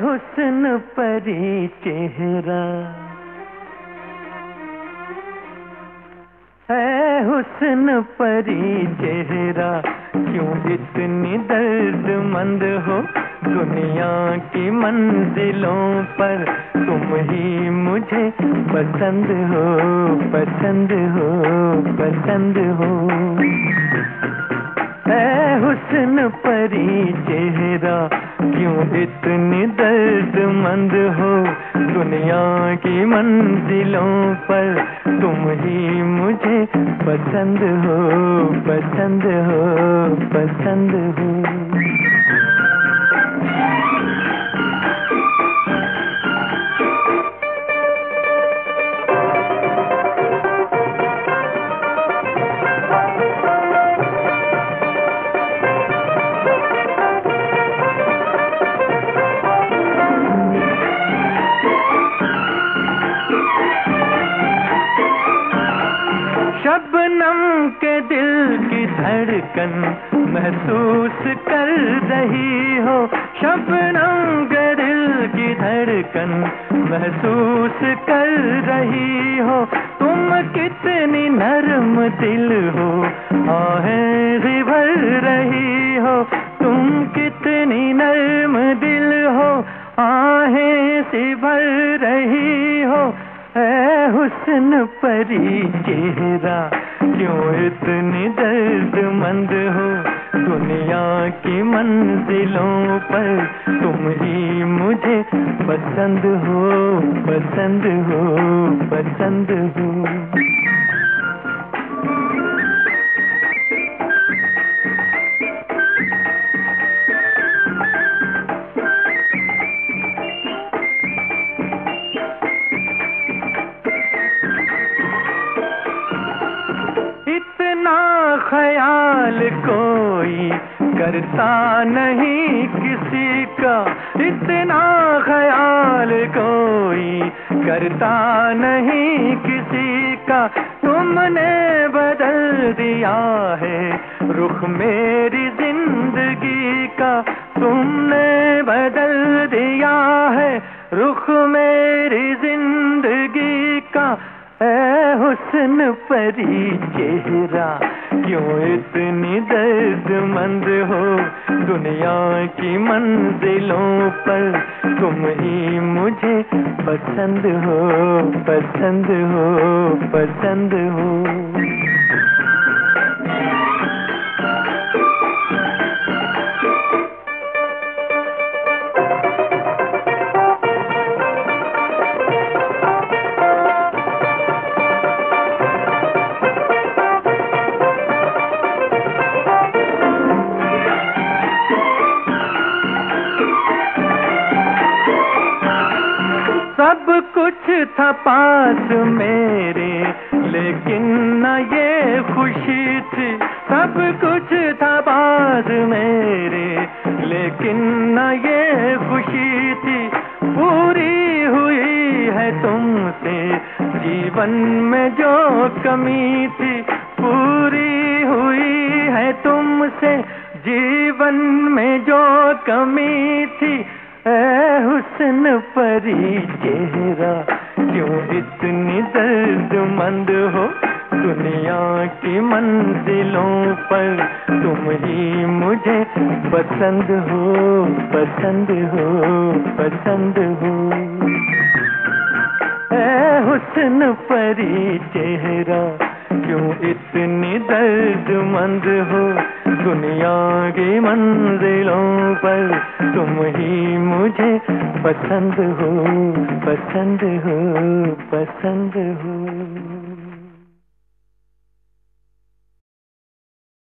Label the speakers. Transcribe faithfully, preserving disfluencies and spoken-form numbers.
Speaker 1: हुस्न परी चेहरा, है हुस्न परी चेहरा, क्यों इतनी दर्दमंद हो। दुनिया की मंजिलों पर तुम ही मुझे पसंद हो, पसंद हो, पसंद हो। है हुस्न परी चेहरा, क्यों इतनी दर्दमंद हो। दुनिया की मंजिलों पर तुम ही मुझे पसंद हो, पसंद हो, पसंद हो। शबनम के दिल की धड़कन महसूस कर रही हो। शबनम के दिल की धड़कन महसूस कर रही हो। तुम कितनी नरम दिल हो, आहें सी भर रही हो। तुम कितनी नरम दिल हो, आहें सी भर रही हो। है हुस्न परी चेहरा, क्यों इतनी दर्दमंद हो। दुनिया की मंजिलों पर तुम ही मुझे पसंद हो, पसंद हो, पसंद हो। ख्याल कोई करता नहीं किसी का, इतना ख्याल कोई करता नहीं किसी का। तुमने बदल दिया है रुख मेरी जिंदगी का। तुमने बदल दिया है रुख मेरी जिंदगी का। है हुस्न परी चेहरा, क्यों इतनी दर्दमंद हो। दुनिया की मंजिलों पर तुम ही मुझे पसंद हो, पसंद हो, पसंद हो। सब कुछ था पास मेरे, लेकिन न ये खुशी थी। सब कुछ था पास मेरे, लेकिन न ये खुशी थी। पूरी हुई है तुमसे जीवन में जो कमी थी। पूरी हुई है तुमसे जीवन में जो कमी थी। है हुस्न परी चेहरा, क्यों इतनी दर्दमंद हो। दुनिया की मंजिलों पर तुम ही मुझे पसंद हो, पसंद हो, पसंद हो। है हुस्न परी चेहरा, क्यों इतनी दर्दमंद हो। दुनिया की मंजिलों पर तुम ही मुझे पसंद हो, पसंद हो, पसंद हो।